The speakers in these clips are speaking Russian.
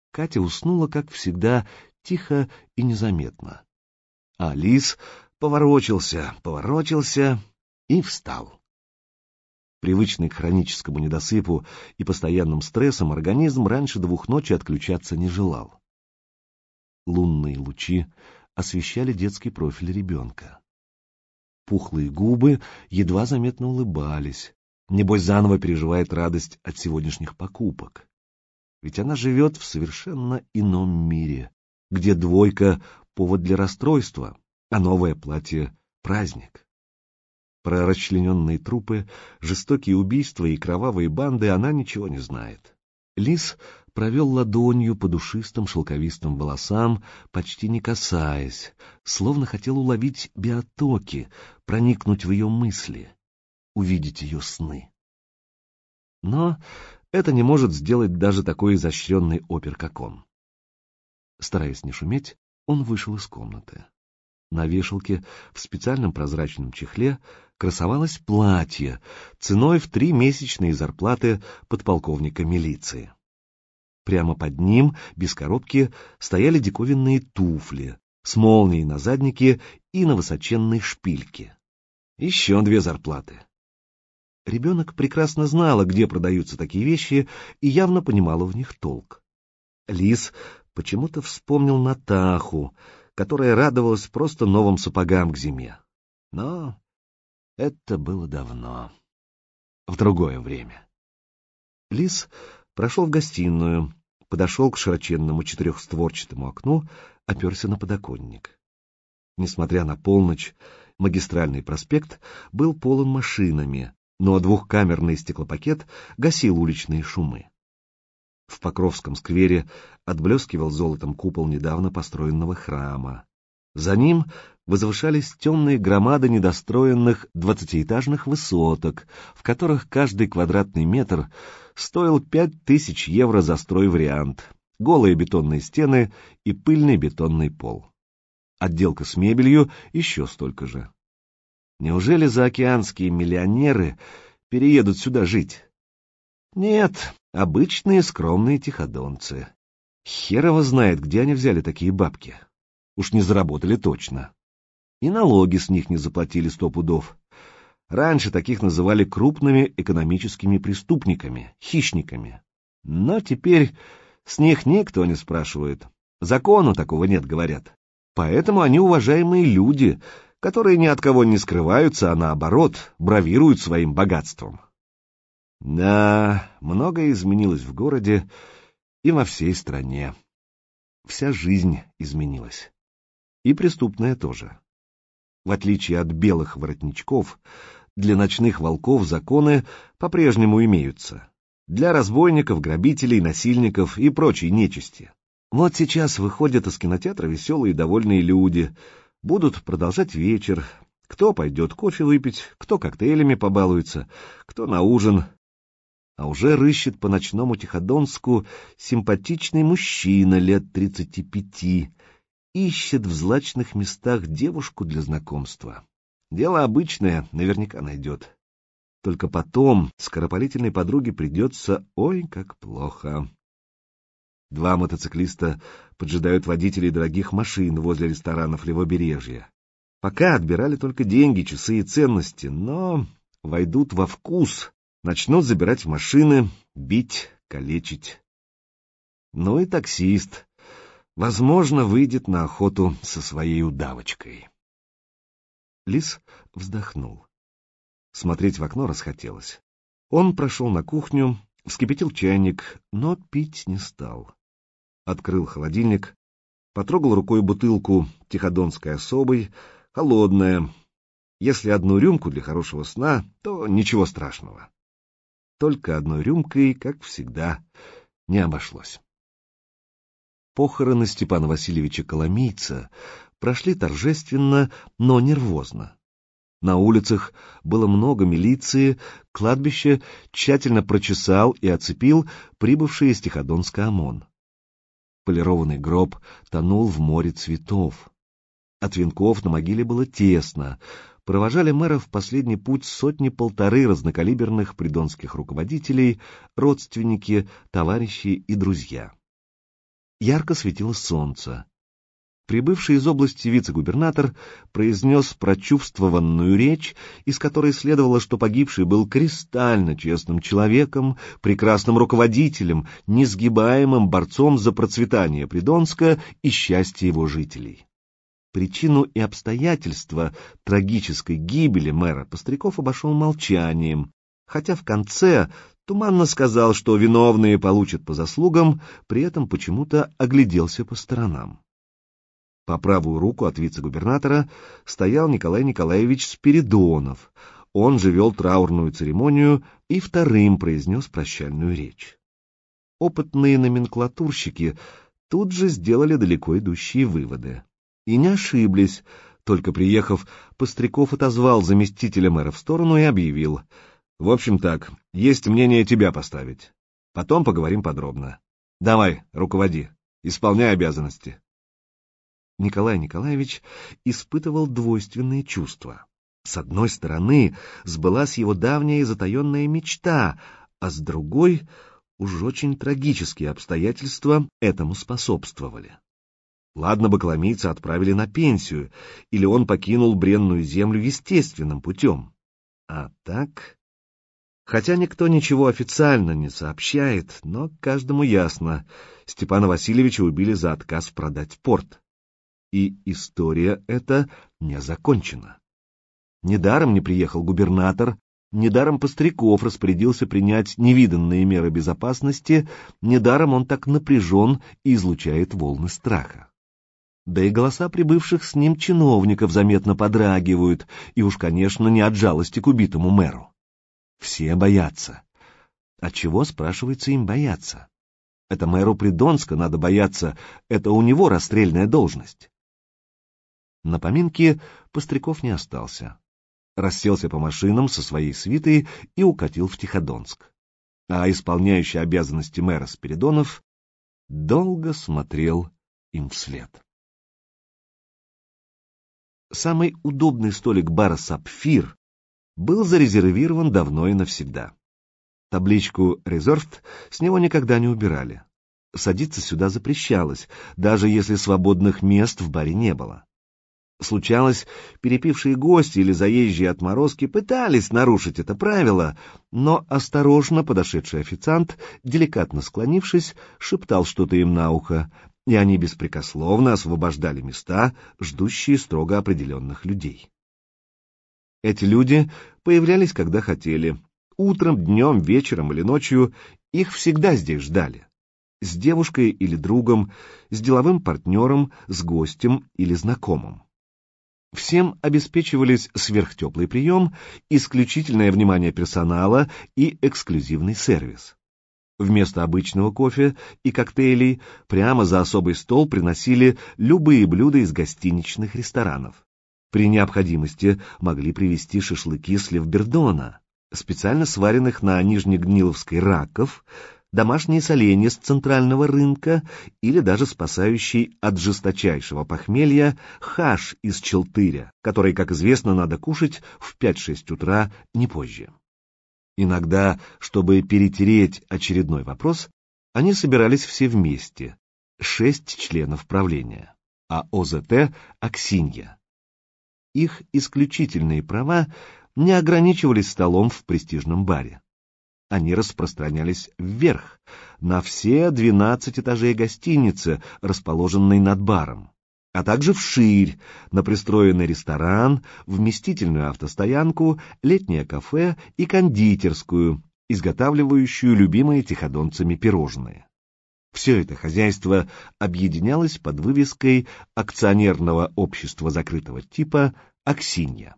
Катя уснула, как всегда, тихо и незаметно. А Лис поворочился и встал. Привычный к хроническому недосыпу и постоянным стрессам организм раньше 2 ночи отключаться не желал. Лунные лучи освещали детский профиль ребенка. Пухлые губы едва заметно улыбались. Небось, заново переживает радость от сегодняшних покупок. Ведь она живет в совершенно ином мире, где 2 — повод для расстройства, а новое платье — праздник. Про расчлененные трупы, жестокие убийства и кровавые банды она ничего не знает. Лис провел ладонью по душистым шелковистым волосам, почти не касаясь, словно хотел уловить биотоки, проникнуть в ее мысли, увидеть ее сны. Но это не может сделать даже такой изощренный опер, как он. Стараясь не шуметь, он вышел из комнаты. На вешалке в специальном прозрачном чехле красовалось платье ценой в 3 месячные зарплаты подполковника милиции. Прямо под ним, без коробки, стояли диковинные туфли с молнией на заднике и на высоченной шпильке. Еще 2 зарплаты. Ребенок прекрасно знала, где продаются такие вещи, и явно понимала в них толк. Лис почему-то вспомнил Натаху, которая радовалась просто новым сапогам к зиме. Но это было давно, в другое время. Лис прошел в гостиную, подошел к широченному 4-створчатому окну, оперся на подоконник. Несмотря на полночь, Магистральный проспект был полон машинами, но 2-камерный стеклопакет гасил уличные шумы. В Покровском сквере отблескивал золотом купол недавно построенного храма. За ним возвышались темные громады недостроенных 20-этажных высоток, в которых каждый квадратный метр стоил 5000 евро за стройвариант, голые бетонные стены и пыльный бетонный пол. Отделка с мебелью еще столько же. Неужели заокеанские миллионеры переедут сюда жить? Нет, обычные скромные тиходонцы. Херово знает, где они взяли такие бабки. Уж не заработали точно. И налоги с них не заплатили 100 пудов. Раньше таких называли крупными экономическими преступниками, хищниками. Но теперь с них никто не спрашивает. Закона такого нет, говорят. Поэтому они уважаемые люди, которые ни от кого не скрываются, а наоборот, бравируют своим богатством. Да, многое изменилось в городе и во всей стране. Вся жизнь изменилась. И преступная тоже. В отличие от белых воротничков, для ночных волков законы по-прежнему имеются. Для разбойников, грабителей, насильников и прочей нечисти. Вот сейчас выходят из кинотеатра веселые и довольные люди, будут продолжать вечер. Кто пойдет кофе выпить, кто коктейлями побалуется, кто на ужин. А уже рыщет по ночному Тиходонску симпатичный мужчина лет 35, ищет в злачных местах девушку для знакомства. Дело обычное, наверняка найдет. Только потом скоропалительной подруге придется ой как плохо. 2 мотоциклиста поджидают водителей дорогих машин возле ресторанов левобережья. Пока отбирали только деньги, часы и ценности, но войдут во вкус, начнут забирать машины, бить, калечить. Ну и таксист, возможно, выйдет на охоту со своей удавочкой. Лис вздохнул. Смотреть в окно расхотелось. Он прошел на кухню, вскипятил чайник, но пить не стал. Открыл холодильник, потрогал рукой бутылку тиходонской особой, холодная. Если 1 рюмку для хорошего сна, то ничего страшного. Только 1 рюмкой, как всегда, не обошлось. Похороны Степана Васильевича Коломийца прошли торжественно, но нервозно. На улицах было много милиции, кладбище тщательно прочесал и оцепил прибывший из Тиходонска ОМОН. Полированный гроб тонул в море цветов. От венков на могиле было тесно. Провожали мэра в последний путь 100-1,5 разнокалиберных придонских руководителей, родственники, товарищи и друзья. Ярко светило солнце. Прибывший из области вице-губернатор произнес прочувствованную речь, из которой следовало, что погибший был кристально честным человеком, прекрасным руководителем, несгибаемым борцом за процветание Придонска и счастье его жителей. Причину и обстоятельства трагической гибели мэра Пестряков обошел молчанием, хотя в конце туманно сказал, что виновные получат по заслугам, при этом почему-то огляделся по сторонам. По правую руку от вице-губернатора стоял Николай Николаевич Спиридонов. Он же вел траурную церемонию и вторым произнес прощальную речь. Опытные номенклатурщики тут же сделали далеко идущие выводы. И не ошиблись. Только приехав, Пестряков отозвал заместителя мэра в сторону и объявил: «В общем так, есть мнение тебя поставить. Потом поговорим подробно. Давай, руководи, исполняй обязанности». Николай Николаевич испытывал двойственные чувства. С одной стороны, сбылась его давняя и затаенная мечта, а с другой уж очень трагические обстоятельства этому способствовали. Ладно бы коломийца отправили на пенсию, или он покинул бренную землю естественным путем. А так... Хотя никто ничего официально не сообщает, но каждому ясно, Степана Васильевича убили за отказ продать порт. И история эта не закончена. Недаром не приехал губернатор, недаром Пестряков распорядился принять невиданные меры безопасности, недаром он так напряжен и излучает волны страха. Да и голоса прибывших с ним чиновников заметно подрагивают, и уж, конечно, не от жалости к убитому мэру. Все боятся. А чего, спрашивается, им бояться? Это мэру Придонска надо бояться, это у него расстрельная должность. На поминки Пестряков не остался. Расселся по машинам со своей свитой и укатил в Тиходонск. А исполняющий обязанности мэра Спиридонов долго смотрел им вслед. Самый удобный столик бара «Сапфир» был зарезервирован давно и навсегда. Табличку «Резервд» с него никогда не убирали. Садиться сюда запрещалось, даже если свободных мест в баре не было. Случалось, перепившие гости или заезжие отморозки пытались нарушить это правило, но осторожно подошедший официант, деликатно склонившись, шептал что-то им на ухо, и они беспрекословно освобождали места, ждущие строго определенных людей. Эти люди появлялись, когда хотели. Утром, днем, вечером или ночью их всегда здесь ждали. С девушкой или другом, с деловым партнером, с гостем или знакомым. Всем обеспечивались сверхтеплый прием, исключительное внимание персонала и эксклюзивный сервис. Вместо обычного кофе и коктейлей прямо за особый стол приносили любые блюда из гостиничных ресторанов. При необходимости могли привезти шашлыки с левбердона, специально сваренных на Нижнегниловской раков, домашние соленья с центрального рынка или даже спасающий от жесточайшего похмелья хаш из Челтыря, который, как известно, надо кушать в 5-6 утра, не позже. Иногда, чтобы перетереть очередной вопрос, они собирались все вместе, 6 членов правления, а ОЗТ — Аксинья. Их исключительные права не ограничивались столом в престижном баре. Они распространялись вверх, на все 12 этажей гостиницы, расположенной над баром, а также вширь, на пристроенный ресторан, вместительную автостоянку, летнее кафе и кондитерскую, изготавливающую любимые тиходонцами пирожные. Все это хозяйство объединялось под вывеской акционерного общества закрытого типа «Аксинья».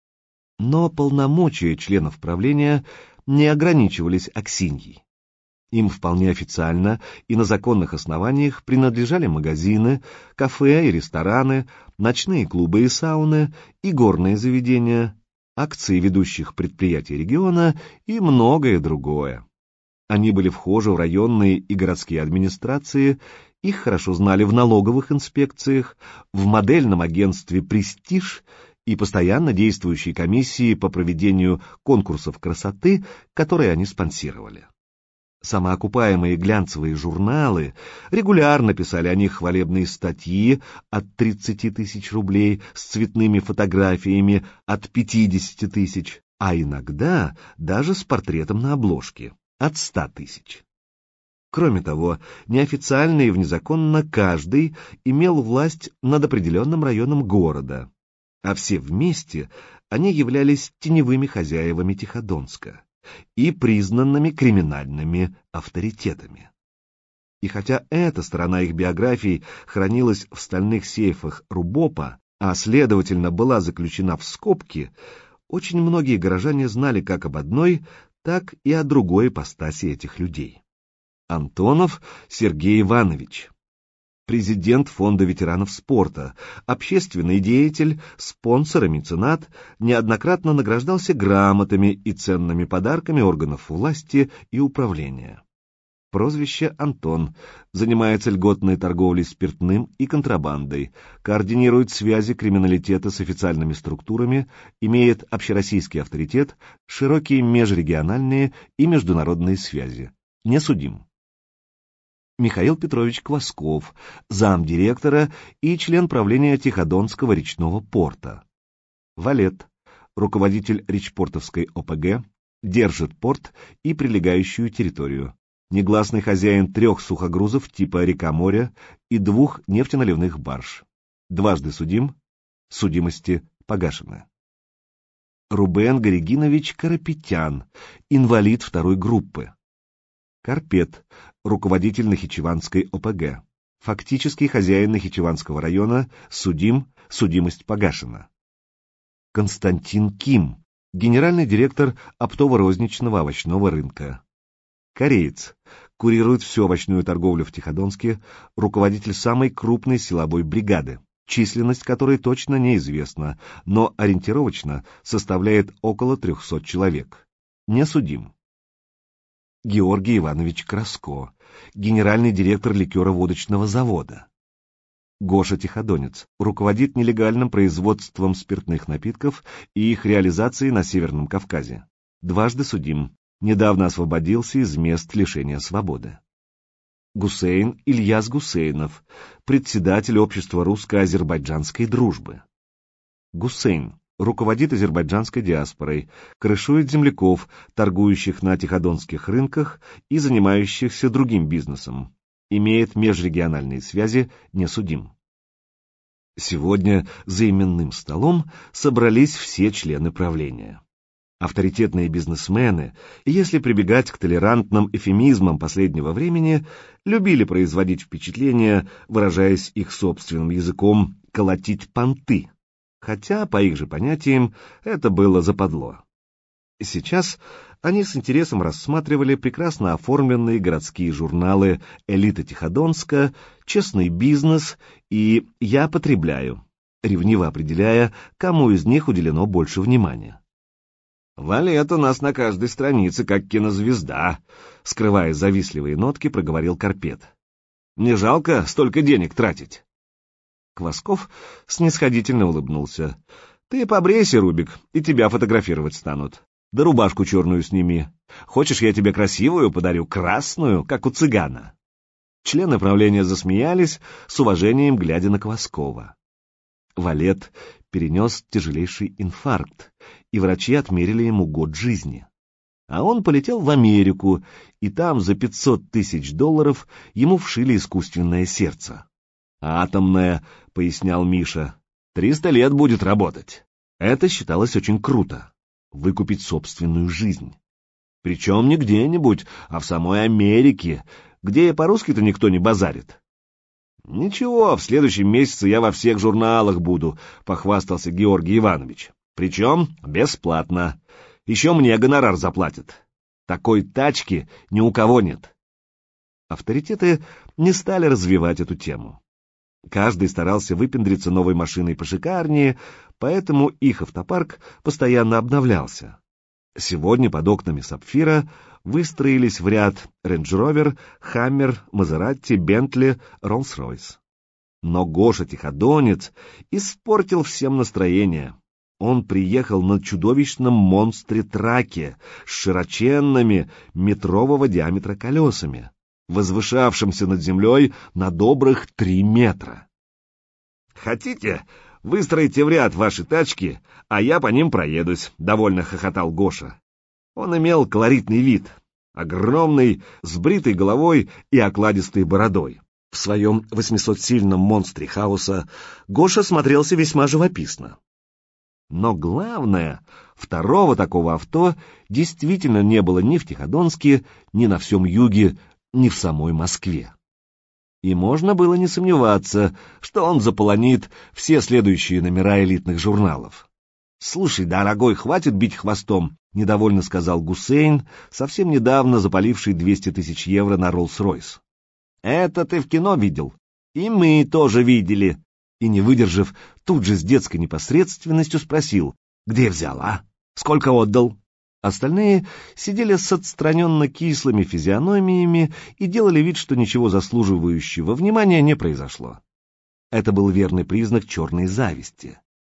Но полномочия членов правления не ограничивались Аксиньей. Им вполне официально и на законных основаниях принадлежали магазины, кафе и рестораны, ночные клубы и сауны, и горные заведения, акции ведущих предприятий региона и многое другое. Они были вхожи в районные и городские администрации, их хорошо знали в налоговых инспекциях, в модельном агентстве «Престиж» и постоянно действующей комиссии по проведению конкурсов красоты, которые они спонсировали. Самоокупаемые глянцевые журналы регулярно писали о них хвалебные статьи от 30 тысяч рублей с цветными фотографиями от 50 тысяч, а иногда даже с портретом на обложке от 100 тысяч. Кроме того, неофициально и внезаконно каждый имел власть над определенным районом города, а все вместе они являлись теневыми хозяевами Тиходонска и признанными криминальными авторитетами. И хотя эта сторона их биографий хранилась в стальных сейфах РУБОПа, а следовательно была заключена в скобки, очень многие горожане знали как об одной, так и о другой ипостаси этих людей. Антонов Сергей Иванович, президент Фонда ветеранов спорта, общественный деятель, спонсор и меценат, неоднократно награждался грамотами и ценными подарками органов власти и управления. Прозвище Антон, занимается льготной торговлей спиртным и контрабандой, координирует связи криминалитета с официальными структурами, имеет общероссийский авторитет, широкие межрегиональные и международные связи. Не судим. Михаил Петрович Квасков, замдиректора и член правления Тиходонского речного порта. Валет, руководитель Речпортовской ОПГ, держит порт и прилегающую территорию. Негласный хозяин 3 сухогрузов типа река-море и 2 нефтеналивных барж. Дважды судим, судимости погашены. Рубен Горегинович Карапетян, инвалид 2 группы. Карпет, руководитель Нахичеванской ОПГ, фактический хозяин Нахичеванского района, судим, судимость погашена. Константин Ким, генеральный директор оптово-розничного овощного рынка. Кореец, курирует всю овощную торговлю в Тиходонске, руководитель самой крупной силовой бригады, численность которой точно неизвестна, но ориентировочно составляет около 300 человек. Не судим. Георгий Иванович Краско, генеральный директор ликеро-водочного завода. Гоша Тиходонец, руководит нелегальным производством спиртных напитков и их реализацией на Северном Кавказе. Дважды судим, недавно освободился из мест лишения свободы. Гусейн Ильяс Гусейнов, председатель общества русско-азербайджанской дружбы. Гусейн руководит азербайджанской диаспорой, крышует земляков, торгующих на тиходонских рынках и занимающихся другим бизнесом, имеет межрегиональные связи, не судим. Сегодня за именным столом собрались все члены правления. Авторитетные бизнесмены, если прибегать к толерантным эвфемизмам последнего времени, любили производить впечатление, выражаясь их собственным языком, колотить понты. Хотя, по их же понятиям, это было западло. Сейчас они с интересом рассматривали прекрасно оформленные городские журналы «Элита Тиходонска», «Честный бизнес» и «Я потребляю», ревниво определяя, кому из них уделено больше внимания. «Валет у нас на каждой странице, как кинозвезда», — скрывая завистливые нотки, проговорил Карпет. «Не жалко столько денег тратить?» Квасков снисходительно улыбнулся. «Ты побрейся, Рубик, и тебя фотографировать станут. Да рубашку черную сними. Хочешь, я тебе красивую подарю, красную, как у цыгана?» Члены правления засмеялись, с уважением глядя на Кваскова. Валет перенес тяжелейший инфаркт, и врачи отмерили ему год жизни. А он полетел в Америку, и там за $500 тысяч ему вшили искусственное сердце. «Атомное», — пояснял Миша, — 300 лет будет работать. Это считалось очень круто — выкупить собственную жизнь. Причем не где-нибудь, а в самой Америке, где и по-русски-то никто не базарит. «Ничего, в следующем месяце я во всех журналах буду», — похвастался Георгий Иванович. «Причем бесплатно. Еще мне гонорар заплатят. Такой тачки ни у кого нет». Авторитеты не стали развивать эту тему. Каждый старался выпендриться новой машиной пошикарнее, поэтому их автопарк постоянно обновлялся. Сегодня под окнами Сапфира выстроились в ряд Рейндж-Ровер, Хаммер, Мазератти, Бентли, Роллс-Ройс. Но Гоша Тиходонец испортил всем настроение. Он приехал на чудовищном монстре-траке с широченными метрового диаметра колесами, возвышавшимся над землей на добрых 3 метра. «Хотите, выстроите в ряд ваши тачки, а я по ним проедусь», — довольно хохотал Гоша. Он имел колоритный вид, огромный, с бритой головой и окладистой бородой. В своем 800-сильном монстре хаоса Гоша смотрелся весьма живописно. Но главное, второго такого авто действительно не было ни в Тиходонске, ни на всем юге, ни в самой Москве. И можно было не сомневаться, что он заполонит все следующие номера элитных журналов. «Слушай, дорогой, хватит бить хвостом», — недовольно сказал Гусейн, совсем недавно запаливший 200 тысяч евро на Роллс-Ройс. «Это ты в кино видел? И мы тоже видели». И, не выдержав, тут же с детской непосредственностью спросил: «Где взял, а? Сколько отдал?» Остальные сидели с отстраненно кислыми физиономиями и делали вид, что ничего заслуживающего внимания не произошло. Это был верный признак черной зависти.